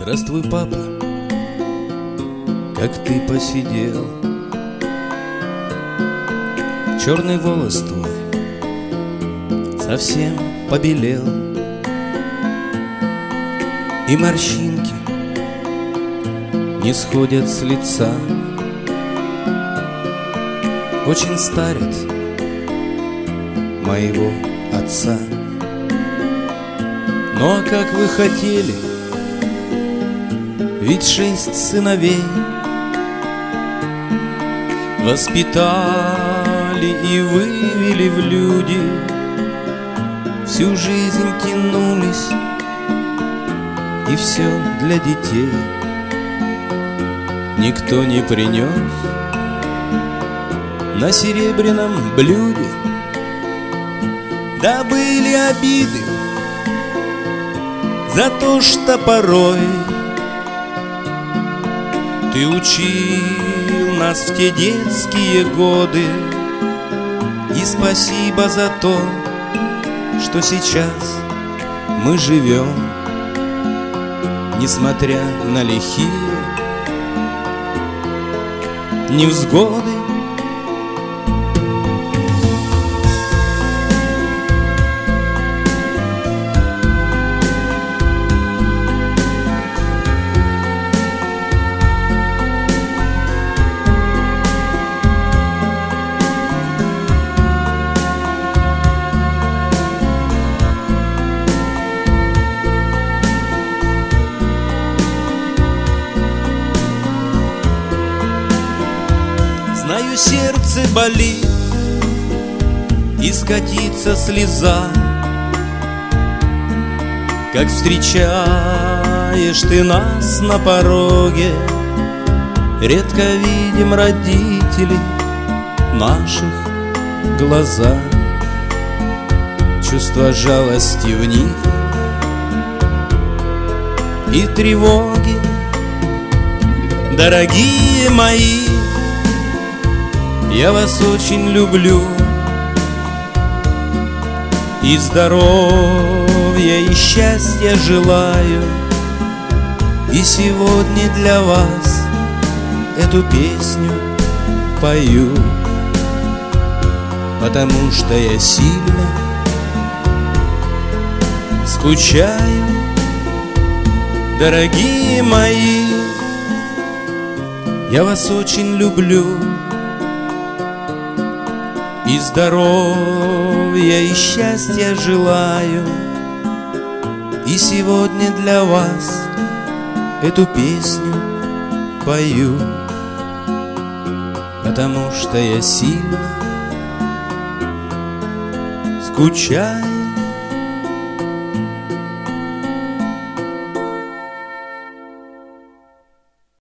Здравствуй, папа, как ты посидел. Черный волос твой совсем побелел, и морщинки не сходят с лица. Очень старят моего отца. Ну а как вы хотели, ведь 6 сыновей воспитали и вывели в люди, всю жизнь тянулись, и все для детей. Никто не принес на серебряном блюде, да были обиды за то, что порой ты учил нас в те детские годы. И спасибо за то, что сейчас мы живем, несмотря на лихие невзгоды. Знаю, сердце болит и скатится слеза, как встречаешь ты нас на пороге. Редко видим родителей наших глаза, чувство жалости в них и тревоги. Дорогие мои, я вас очень люблю, и здоровья, и счастья желаю. И сегодня для вас эту песню пою, потому что я сильно скучаю. Дорогие мои, я вас очень люблю, и здоровья, и счастья желаю. И сегодня для вас эту песню пою, потому что я сильно скучаю.